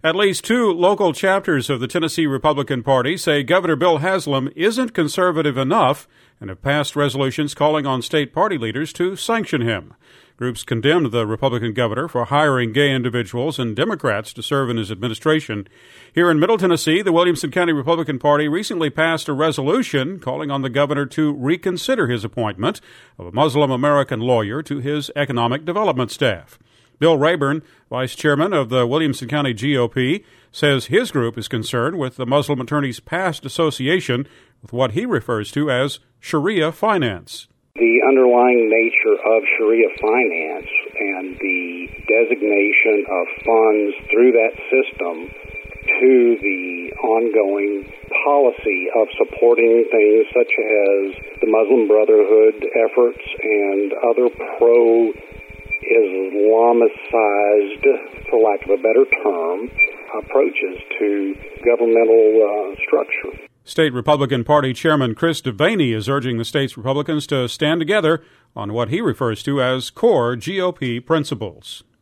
At least two local chapters of the Tennessee Republican Party say Governor Bill Haslam isn't conservative enough and have passed resolutions calling on state party leaders to sanction him. Groups condemned the Republican governor for hiring gay individuals and Democrats to serve in his administration. Here in Middle Tennessee, the Williamson County Republican Party recently passed a resolution calling on the governor to reconsider his appointment of a Muslim American lawyer to his economic development staff. Bill Rayburn, vice chairman of the Williamson County GOP, says his group is concerned with the Muslim attorney's past association with what he refers to as Sharia finance. The underlying nature of Sharia finance and the designation of funds through that system to the ongoing policy of supporting things such as the Muslim Brotherhood efforts and other pro-Islamicized, for lack of a better term, approaches to governmental structure. State Republican Party Chairman Chris Devaney is urging the state's Republicans to stand together on what he refers to as core GOP principles.